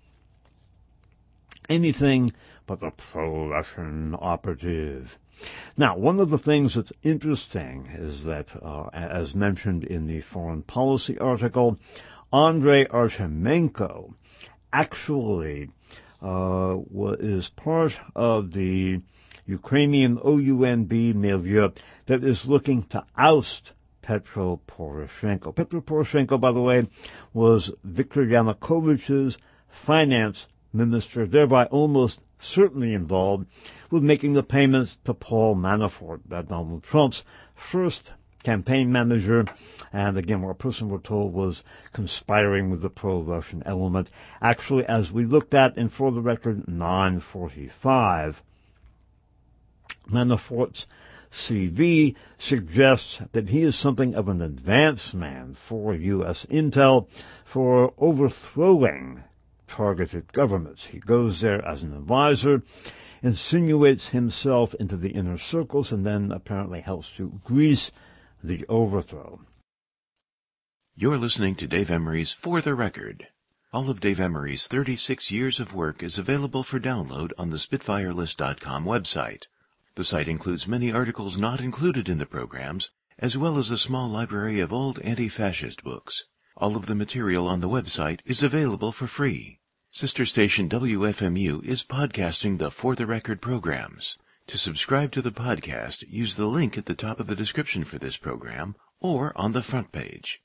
Speaker 1: anything but the pro-Russian operative. Now, one of the things that's interesting is that, uh, as mentioned in the Foreign Policy article, Andrei Archimenko actually uh, is part of the Ukrainian O U N B milieu that is looking to oust Petro Poroshenko. Petro Poroshenko, by the way, was Viktor Yanukovych's finance minister, thereby almost certainly involved with making the payments to Paul Manafort, Donald Trump's first campaign manager, and again, a person we're told was conspiring with the pro-Russian element. Actually, as we looked at in For the Record nine forty-five, Manafort's C V suggests that he is something of an advance man for U S intel for overthrowing targeted governments. He goes there as an advisor, insinuates himself into the inner circles, and then apparently helps to grease the overthrow.
Speaker 2: You're listening to Dave Emery's For the Record. All of Dave Emery's thirty-six years of work is available for download on the Spitfire List dot com website. The site includes many articles not included in the programs, as well as a small library of old anti-fascist books. All of the material on the website is available for free. Sister station W F M U is podcasting the For the Record programs. To subscribe to the podcast, use the link at the top of the description for this program or on the front page.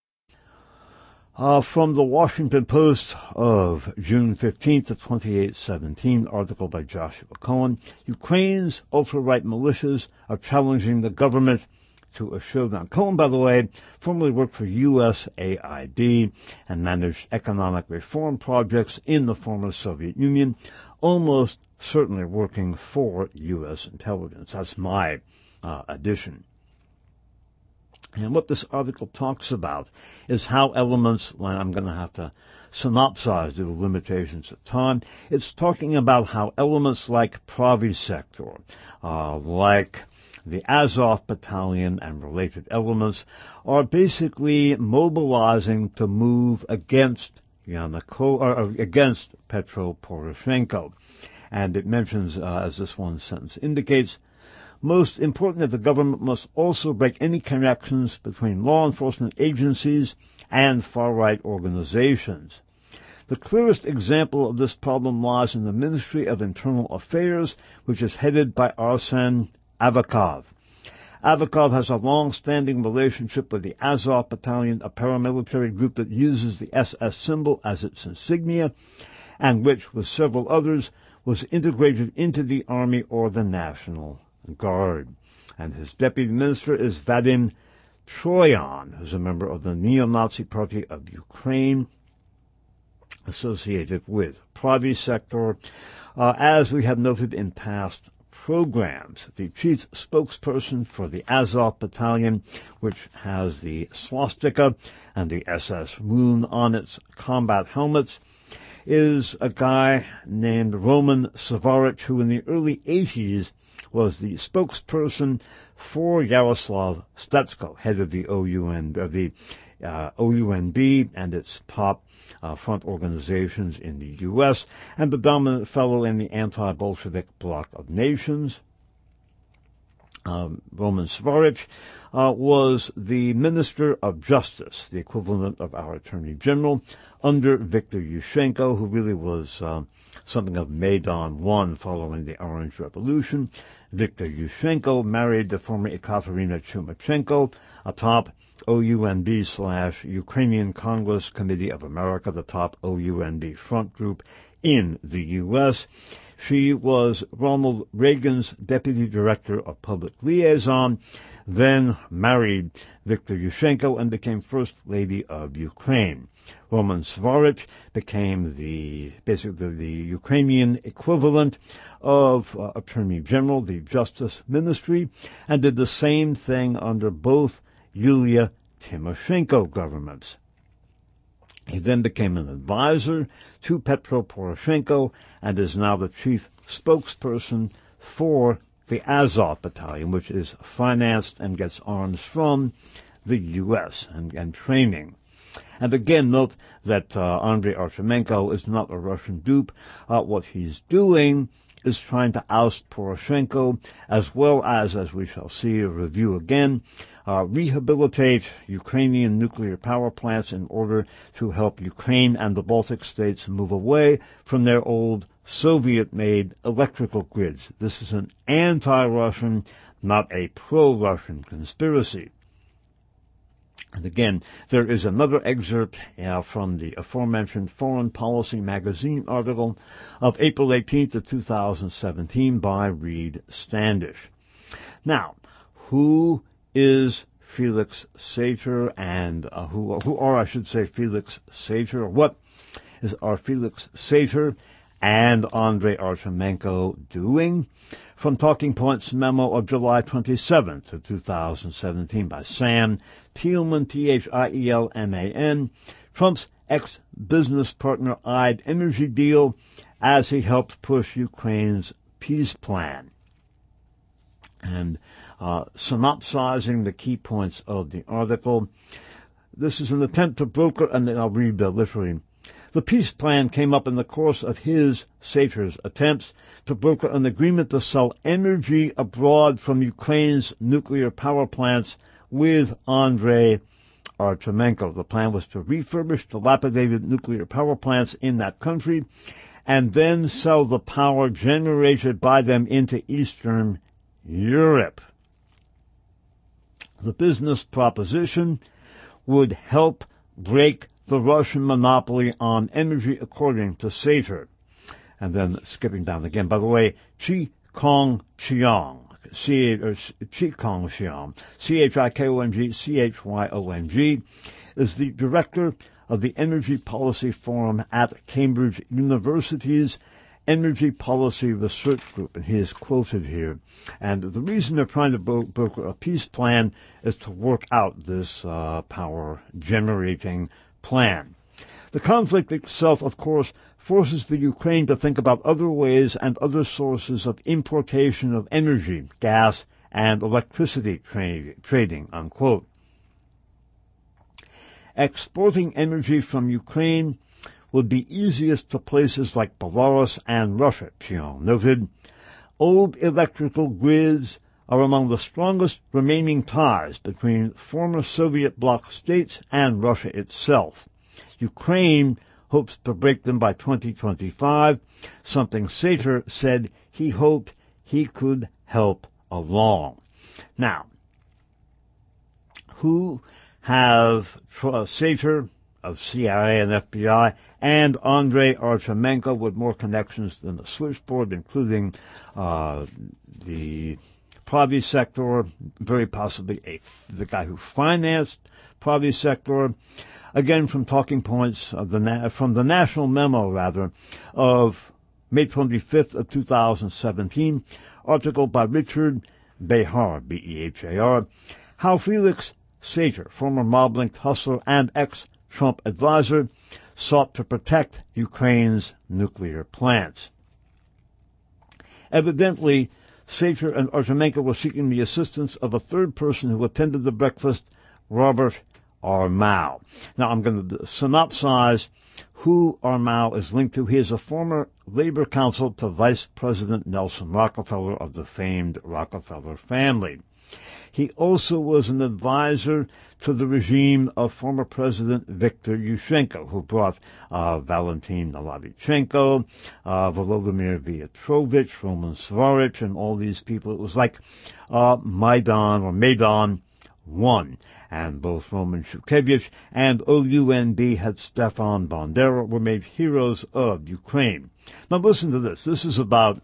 Speaker 1: Uh, from the Washington Post of June fifteenth of twenty-eight seventeen, article by Joshua Cohen, Ukraine's ultra-right militias are challenging the government to a showdown. Cohen, by the way, formerly worked for U S A I D and managed economic reform projects in the former Soviet Union, almost certainly working for U S intelligence. That's my uh, addition. And what this article talks about is how elements, well, I'm going to have to synopsize due to limitations of time. It's talking about how elements like Pravi Sector, uh, like the Azov Battalion and related elements are basically mobilizing to move against Yanukovych, or against Petro Poroshenko. And it mentions, uh, as this one sentence indicates, most important that the government must also break any connections between law enforcement agencies and far-right organizations. The clearest example of this problem lies in the Ministry of Internal Affairs, which is headed by Arsen Avakov. Avakov has a long-standing relationship with the Azov Battalion, a paramilitary group that uses the S S symbol as its insignia, and which, with several others, was integrated into the Army or the National Guard. And his deputy minister is Vadim Troyan, who's a member of the neo-Nazi Party of Ukraine, associated with Pravi Sector. Uh, as we have noted in past programs, the chief spokesperson for the Azov Battalion, which has the swastika and the S S rune on its combat helmets, is a guy named Roman Savarich, who in the early eighties was the spokesperson for Yaroslav Stetsko, head of the O U N, of the uh, O U N B and its top uh, front organizations in the U S, and the dominant fellow in the anti-Bolshevik bloc of nations. Um, Roman Savarich uh, was the Minister of Justice, the equivalent of our Attorney General, under Viktor Yushchenko, who really was uh, something of Maidan one following the Orange Revolution. Viktor Yushchenko married the former Ekaterina Chumachenko, a top O U N B slash Ukrainian Congress Committee of America, the top O U N B front group in the U S. She was Ronald Reagan's deputy director of public liaison, then married Viktor Yushchenko and became First Lady of Ukraine. Roman Savarich became the basically the Ukrainian equivalent of uh, Attorney General, the Justice Ministry, and did the same thing under both Yulia Tymoshenko governments. He then became an advisor to Petro Poroshenko and is now the chief spokesperson for the Azov Battalion, which is financed and gets arms from the U S and, and training. And again, note that uh, Andrei Artemenko is not a Russian dupe. Uh, what he's doing is trying to oust Poroshenko, as well as, as we shall see, a review again, uh, rehabilitate Ukrainian nuclear power plants in order to help Ukraine and the Baltic states move away from their old Soviet-made electrical grids. This is an anti-Russian, not a pro-Russian conspiracy. And again, there is another excerpt uh, from the aforementioned Foreign Policy magazine article of April eighteenth of two thousand seventeen by Reed Standish. Now, who is Felix Sater and uh, who, who are, I should say, Felix Sater? What is are Felix Sater and Andrei Artemenko doing? From Talking Points memo of July twenty-seventh of two thousand seventeen by Sam Thielman, T H I E L M A N, Trump's ex-business partner eyed energy deal as he helped push Ukraine's peace plan. And uh, synopsizing the key points of the article, this is an attempt to broker, and then I'll read uh, literally. The peace plan came up in the course of his, Sater's, attempts to broker an agreement to sell energy abroad from Ukraine's nuclear power plants with Andrei Artemenko. The plan was to refurbish dilapidated nuclear power plants in that country and then sell the power generated by them into Eastern Europe. The business proposition would help break the Russian monopoly on energy, according to Sater. And then skipping down again, by the way, Chi Kong Chiang, C or Chi Kong Chiang, C H I K O N G C H Y O N G, is the director of the Energy Policy Forum at Cambridge University's Energy Policy Research Group, and he is quoted here. And the reason they're trying to broker a peace plan is to work out this uh, power-generating plan. The conflict itself, of course, forces the Ukraine to think about other ways and other sources of importation of energy, gas, and electricity tra- trading, unquote. Exporting energy from Ukraine would be easiest to places like Belarus and Russia, Chiang noted. Old electrical grids are among the strongest remaining ties between former Soviet bloc states and Russia itself. Ukraine hopes to break them by twenty twenty-five, something Sater said he hoped he could help along. Now, who have Sater of C I A and F B I and Andrei Artemenko with more connections than the switchboard, including uh, the Pravy sector, very possibly a, the guy who financed Pravy sector. Again, from talking points of the from the national memo, rather, of May twenty-fifth of two thousand seventeen, article by Richard Behar, B E H A R, how Felix Sater, former mob-linked hustler and ex-Trump advisor, sought to protect Ukraine's nuclear plants. Evidently, Sater and Artemenko were seeking the assistance of a third person who attended the breakfast, Robert Armau. Now, I'm going to synopsize who Armau is linked to. He is a former labor counsel to Vice President Nelson Rockefeller of the famed Rockefeller family. He also was an advisor to the regime of former President Viktor Yushchenko, who brought uh, Valentin Naladchenko, uh, Volodymyr Vyatrovich, Roman Svarych, and all these people. It was like uh, Maidan or Maidan one. And both Roman Shukevich and O U N B had Stefan Bandera were made heroes of Ukraine. Now listen to this. This is about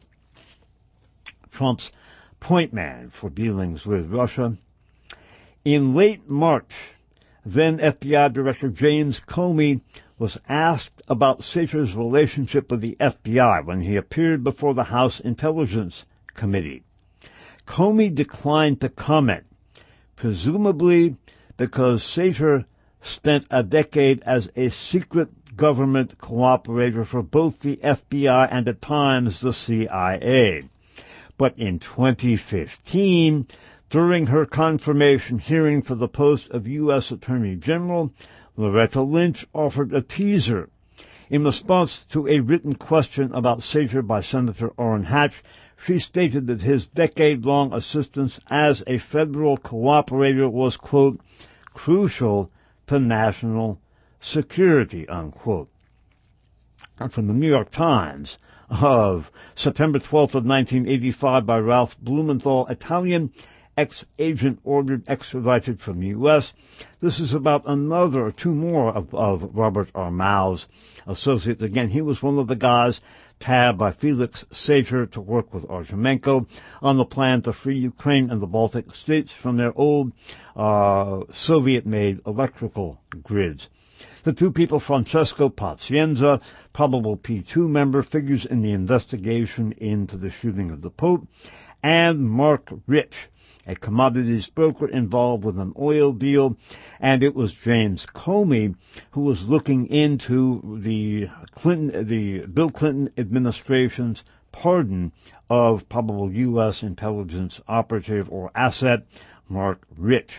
Speaker 1: Trump's point man for dealings with Russia. In late March, then F B I Director James Comey was asked about Sater's relationship with the F B I when he appeared before the House Intelligence Committee. Comey declined to comment, presumably because Sater spent a decade as a secret government cooperator for both the F B I and at times the C I A. But in twenty fifteen, during her confirmation hearing for the post of U S Attorney General, Loretta Lynch offered a teaser. In response to a written question about Sater by Senator Orrin Hatch, she stated that his decade-long assistance as a federal cooperator was, quote, crucial to national security, unquote. And from the New York Times of September twelfth of nineteen eighty-five by Ralph Blumenthal, Italian ex-agent ordered extradited from the U S. This is about another, or two more of, of Robert Armau's associates. Again, he was one of the guys tabbed by Felix Sater to work with Artemenko on the plan to free Ukraine and the Baltic states from their old uh, Soviet-made electrical grids. The two people, Francesco Pazienza, probable P two member, figures in the investigation into the shooting of the Pope, and Mark Rich, a commodities broker involved with an oil deal, and it was James Comey who was looking into the Clinton, the Bill Clinton administration's pardon of probable U S intelligence operative or asset Mark Rich.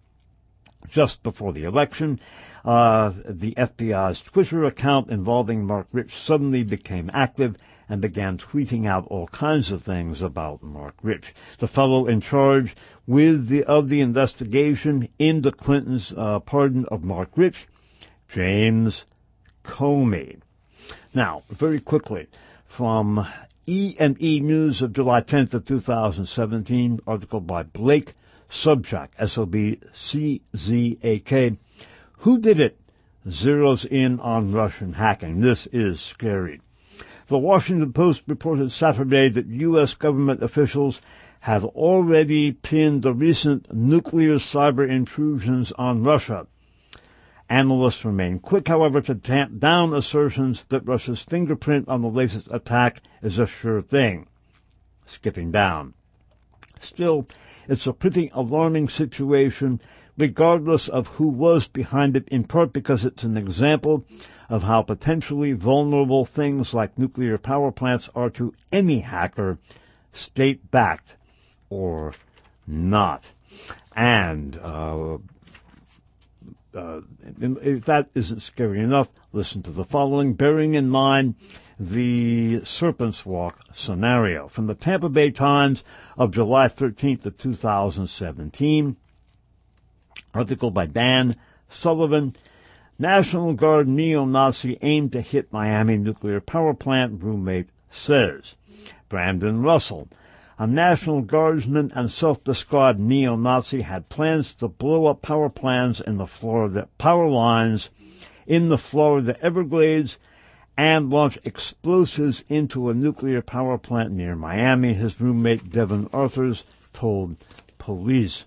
Speaker 1: Just before the election, uh, the F B I's Twitter account involving Mark Rich suddenly became active and began tweeting out all kinds of things about Mark Rich, the fellow in charge with the of the investigation into Clinton's uh, pardon of Mark Rich, James Comey. Now, very quickly, from E and E News of July tenth of two thousand seventeen, article by Blake Sobczak, S O B C Z A K. Who did it? Zeroes in on Russian hacking. This is scary. The Washington Post reported Saturday that U S government officials have already pinned the recent nuclear cyber intrusions on Russia. Analysts remain quick, however, to tamp down assertions that Russia's fingerprint on the latest attack is a sure thing. Skipping down. Still, it's a pretty alarming situation, regardless of who was behind it, in part because it's an example of how potentially vulnerable things like nuclear power plants are to any hacker, state-backed or not. And uh, uh, if that isn't scary enough, listen to the following, bearing in mind the Serpent's Walk scenario. From the Tampa Bay Times of July thirteenth of two thousand seventeen, article by Dan Sullivan. National Guard neo-Nazi aimed to hit Miami nuclear power plant, roommate says. Brandon Russell, a National Guardsman and self-described neo-Nazi, had plans to blow up power plants in the Florida power lines in the Florida Everglades and launch explosives into a nuclear power plant near Miami, his roommate Devin Arthurs told police.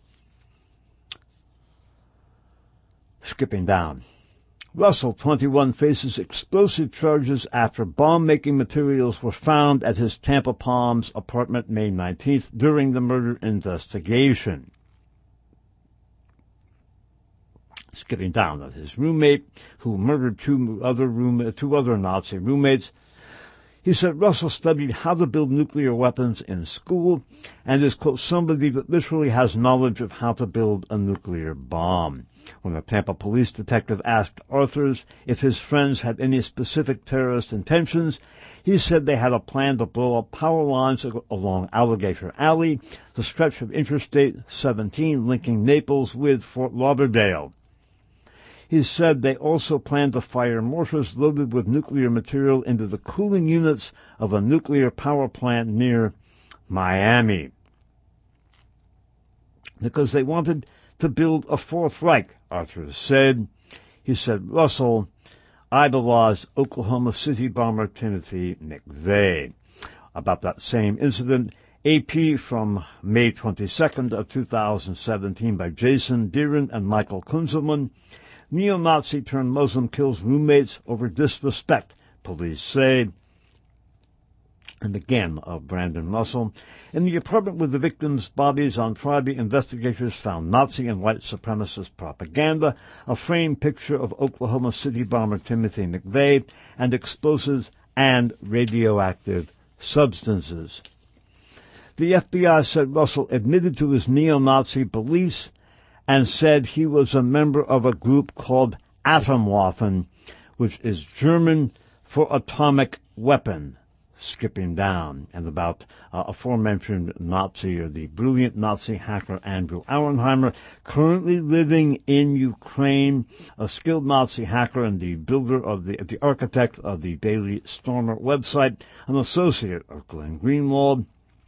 Speaker 1: Skipping down. Russell, twenty-one, faces explosive charges after bomb-making materials were found at his Tampa Palms apartment May nineteenth during the murder investigation. Skipping down, that his roommate, who murdered two other room, two other Nazi roommates, he said Russell studied how to build nuclear weapons in school and is, quote, somebody that literally has knowledge of how to build a nuclear bomb. When a Tampa police detective asked Arthurs if his friends had any specific terrorist intentions, he said they had a plan to blow up power lines along Alligator Alley, the stretch of Interstate seventeen linking Naples with Fort Lauderdale. He said they also planned to fire mortars loaded with nuclear material into the cooling units of a nuclear power plant near Miami, because they wanted to build a Fourth Reich, Arthur said. He said, Russell idolized Oklahoma City bomber Timothy McVeigh. About that same incident, A P from May twenty-second of two thousand seventeen by Jason Deeren and Michael Kunzelman. Neo-Nazi turned Muslim kills roommates over disrespect, police say. And again, of Brandon Russell. In the apartment with the victims' bodies on Friday, investigators found Nazi and white supremacist propaganda, a framed picture of Oklahoma City bomber Timothy McVeigh, and explosives and radioactive substances. The F B I said Russell admitted to his neo-Nazi beliefs and said he was a member of a group called Atomwaffen, which is German for atomic weapon. Skipping down, and about uh, aforementioned Nazi, or the brilliant Nazi hacker Andrew Auernheimer, currently living in Ukraine, a skilled Nazi hacker and the builder of the, the architect of the Daily Stormer website, an associate of Glenn Greenwald,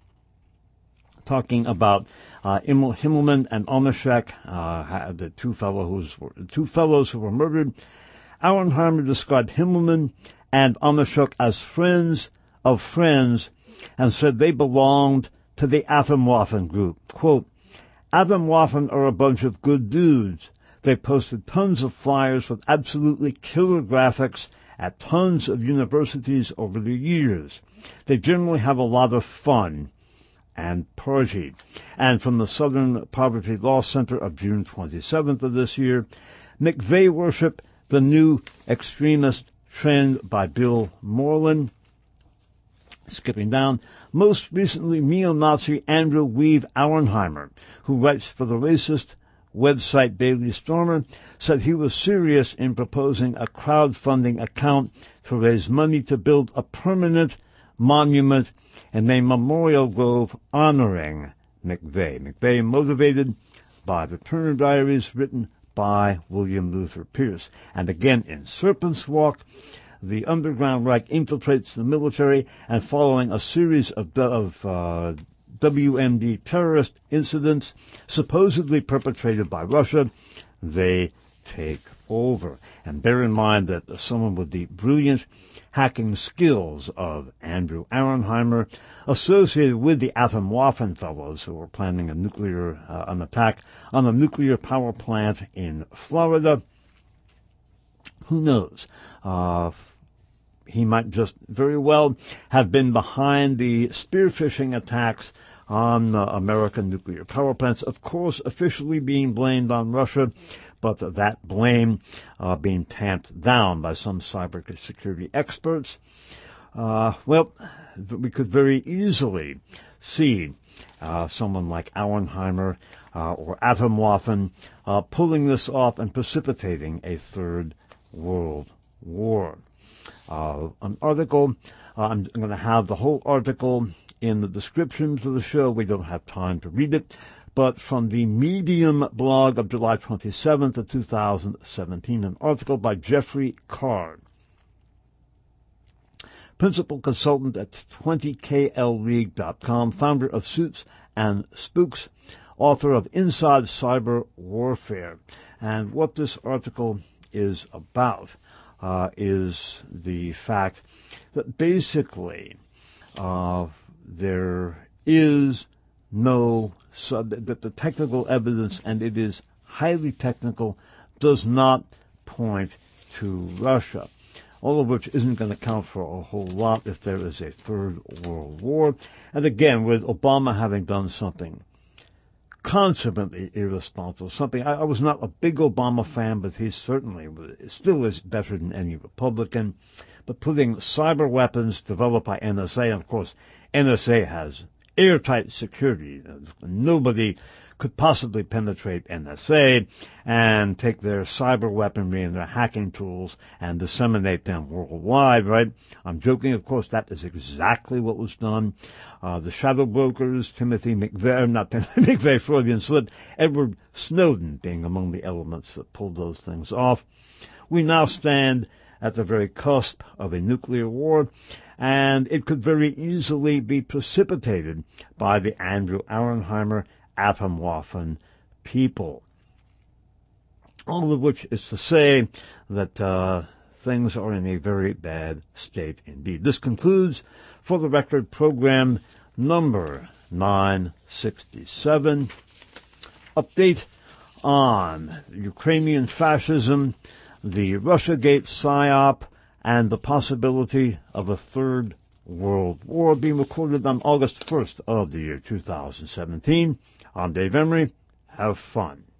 Speaker 1: talking about uh, Himmelman and Onashek, uh, the two fellows, who were, two fellows who were murdered. Auernheimer described Himmelman and Onashek as friends of friends and said they belonged to the Atomwaffen group. Quote, Atomwaffen are a bunch of good dudes. They posted tons of flyers with absolutely killer graphics at tons of universities over the years. They generally have a lot of fun and party. And from the Southern Poverty Law Center of June twenty-seventh of this year, McVeigh worship, the new extremist trend by Bill Moreland. Skipping down, most recently neo-Nazi Andrew Weave Auernheimer, who writes for the racist website Daily Stormer, said he was serious in proposing a crowdfunding account to raise money to build a permanent monument and a memorial grove honoring McVeigh. McVeigh motivated by the Turner Diaries, written by William Luther Pierce. And again, in Serpent's Walk, the underground Reich infiltrates the military, and following a series of, of uh, W M D terrorist incidents supposedly perpetrated by Russia, they take over. And bear in mind that someone with the brilliant hacking skills of Andrew Auernheimer, associated with the Atomwaffen fellows who were planning a nuclear uh, an attack on a nuclear power plant in Florida. Who knows? Uh, he might just very well have been behind the spearfishing attacks on uh, American nuclear power plants, of course officially being blamed on Russia, but that blame uh, being tamped down by some cybersecurity experts. Uh, well, we could very easily see uh, someone like Auernheimer uh, or Atomwaffen uh, pulling this off and precipitating a third world war. Uh, an article, uh, I'm going to have the whole article in the description to the show. We don't have time to read it. But from the Medium blog of July twenty-seventh of two thousand seventeen, an article by Jeffrey Card, principal consultant at twenty K L League dot com, founder of Suits and Spooks, author of Inside Cyber Warfare. And what this article is about uh, is the fact that basically uh, there is no So that the technical evidence, and it is highly technical, does not point to Russia, all of which isn't going to count for a whole lot if there is a third world war. And again, with Obama having done something consummately irresponsible, something, I, I was not a big Obama fan, but he certainly still is better than any Republican. But putting cyber weapons developed by N S A, and of course, N S A has airtight security. Nobody could possibly penetrate N S A and take their cyber weaponry and their hacking tools and disseminate them worldwide, right? I'm joking, of course, that is exactly what was done. Uh, the shadow brokers, Timothy McVeigh, not Timothy McVeigh, Freudian slip, Edward Snowden being among the elements that pulled those things off. We now stand at the very cusp of a nuclear war, and it could very easily be precipitated by the Andrew Auernheimer Atomwaffen people. All of which is to say that uh, things are in a very bad state indeed. This concludes, For the Record, program number nine sixty-seven. Update on Ukrainian fascism, the Russiagate PSYOP, and the possibility of a third world war, being recorded on August first of the year two thousand seventeen. I'm Dave Emery. Have fun.